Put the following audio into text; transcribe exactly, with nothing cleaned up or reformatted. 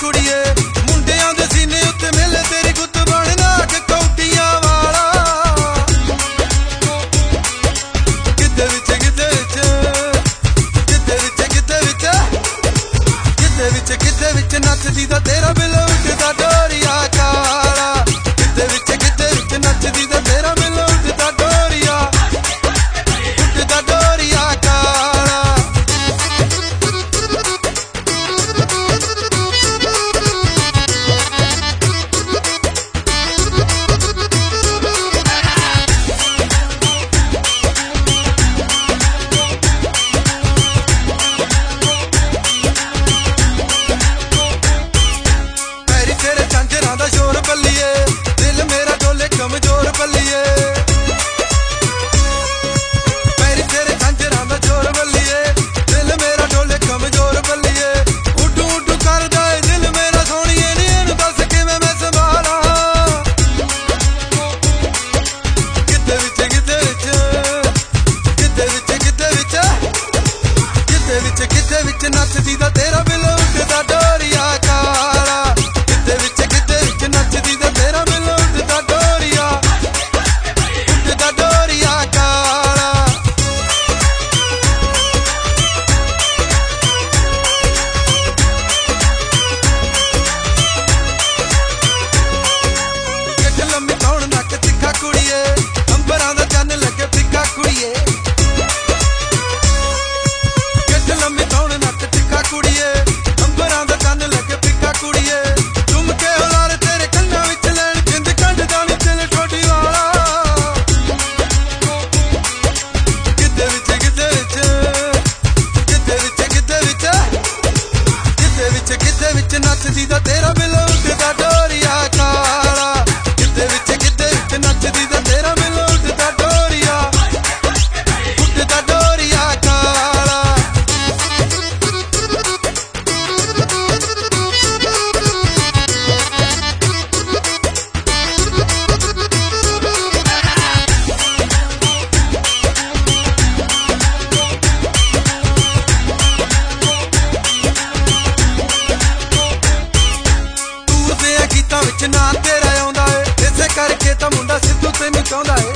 कुड़िए मुंडियां दे सीने उत्ते मेले तेरी गुत्त बनना के कौटियां वाला किते विच किते विच किते विच किते विच किते विच किते विच नचदी दा तेरा बिल उठदा डोरिया काला किते विच किते विच नचदी दा तेरा बिल उठदा डोरिया उठदा डोरिया काला नचदी दा तेरा बिल उठदा डोरिया काला किते विच किते विच नचदी दा तेरा बिल उठदा डोरिया उठदा डोरिया काला किट लम्मी कौन नक तिखा कुड़िए अंबरां दा चन्न लगे फिक्का कुड़िए कुड़िए अंबरां दा चन्न लगे फिक्का कुड़िए झुमके हुलार तेरे कन्ना विच लैन जिंद कंढदा नी दिल ठोडी वाला किते विच किते विच किते विच किते विच किते विच किते विच नचदी दा तेरा बिल उठदा डोरिया काला किते विच किते विच नचदी दा तेरा बिल उठदा डोरिया उठदा डोरिया काला ना तेरा आउंदा है इसे करके तां मुंडा सिद्धू तैनूं चाहुंदा है।